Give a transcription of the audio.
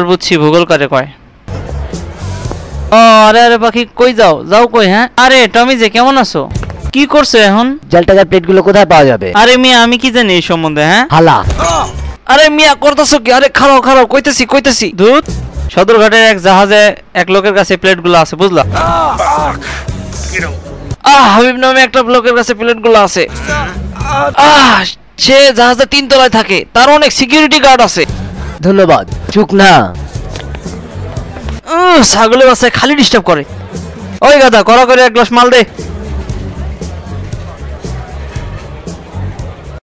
বুঝছি ভূগোল করে কয়। ও আরে আরে পাখি কই যাও যাও কই? হ্যাঁ আরে টমি যে কেমন আছো? কি করছো এখন? জাল টাকার প্লেটগুলো কোথায় পাওয়া যাবে? আরে মিয়া আমি কি জানি এই সম্বন্ধে? হ্যাঁ হালা আরে মিয়া করতেছো কি? আরে খারাও খারাও কইতেছি দুধ সদরঘাটের এক জাহাজে এক লোকের কাছে প্লেটগুলো আছে বুঝলা? হাবিব নামে একটা লোকের কাছে প্লেটগুলো আছে। সে জাহাজে 3 তলায় থাকে, তার অনেক সিকিউরিটি গার্ড আছে। ধন্যবাদ। চুক না। ছাগলের বাসায় খালি ডিস্টার্ব করে। ওই গাদা কড়া করে এক গ্লাস মাল দে।